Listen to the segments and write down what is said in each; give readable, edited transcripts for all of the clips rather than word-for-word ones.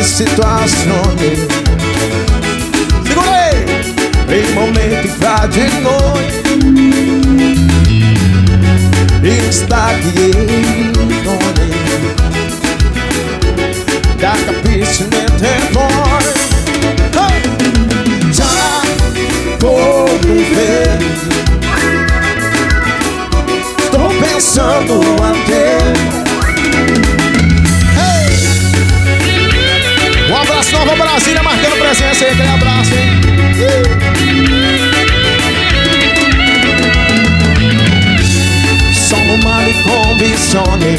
várias situações. Segurei! Em momento infra de noite estagnei da capisce nel voi. Già como vedi, sto pensando a te. Um abraço, Nova Brasília, marcando presença aí, aquele abraço, hein? Sono male convinzioni,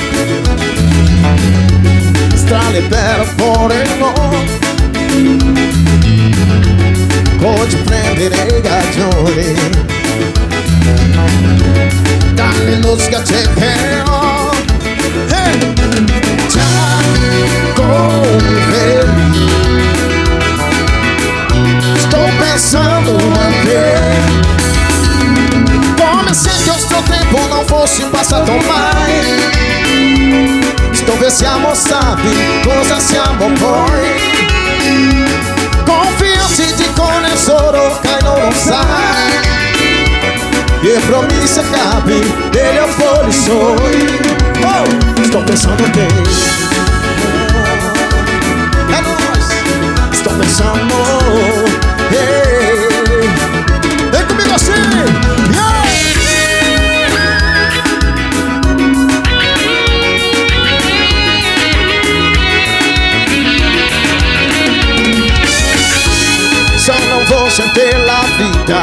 strane per fuori no. Oggi prendere ragioni, dalle luz che c'è però. Già come vedi, sto pensando a te. Come se il nostro tempo non fosse passato mai. Dove siamo stati, cosa siamo poi. Confianti di con il solo che non sai. E promesse capi degli affari suoi. Oh, sto pensando a te. E noi, sto pensando. Vem comigo assim. Vou sentir la vita,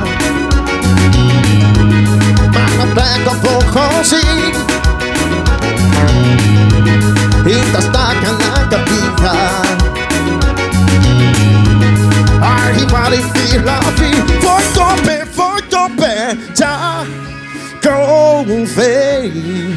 ma non vengo un po' così. In testa che la capita, arrivare in fila, foi tope, già come vedi.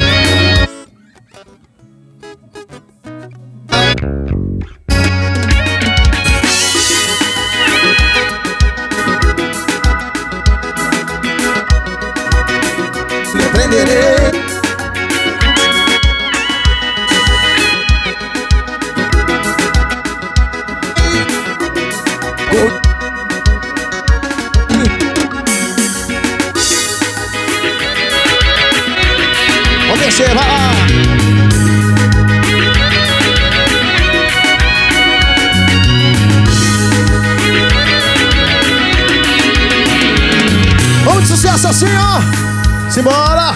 Vamos de sucesso assim, ó. Simbora!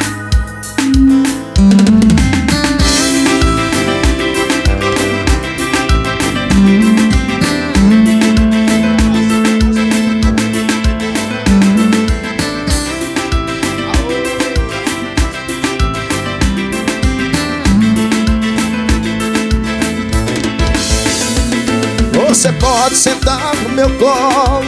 Você pode sentar no meu colo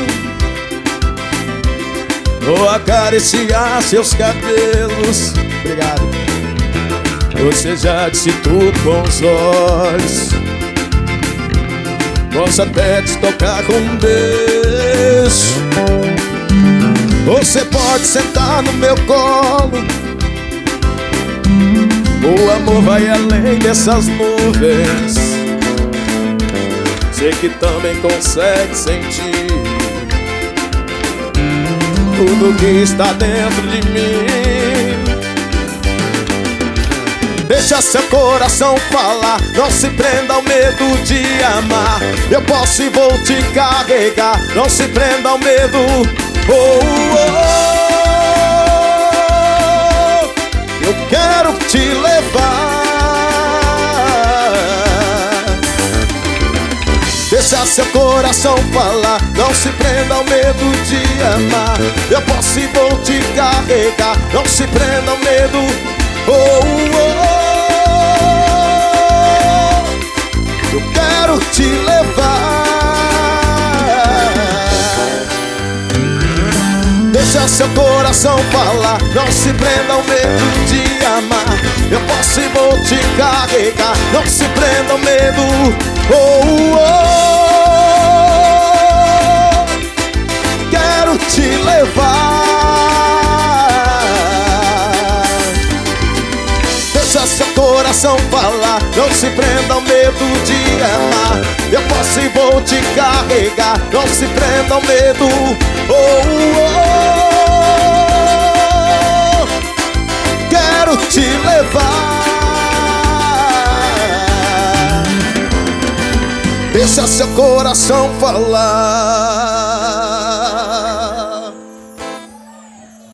ou acariciar seus cabelos. Obrigado. Você já disse tudo com os olhos. Posso até te tocar com um beijo. Você pode sentar no meu colo. O amor vai além dessas nuvens. Sei que também consegue sentir tudo que está dentro de mim. Deixa seu coração falar, não se prenda ao medo de amar. Eu posso e vou te carregar, não se prenda ao medo. Oh, oh, oh. Eu quero te levar. Deixa seu coração falar, não se prenda ao medo de amar. Eu posso e vou te carregar, não se prenda ao medo. Oh, oh, oh. Eu quero te levar. Deixa seu coração falar, não se prenda ao medo de amar. Eu posso e vou te carregar, não se prenda ao medo. Oh, oh, quero te levar. Deixa seu coração coração falar, não se prenda ao medo de amar. Eu posso e vou te carregar, não se prenda ao medo. Oh, oh, quero te levar. Deixa seu coração falar.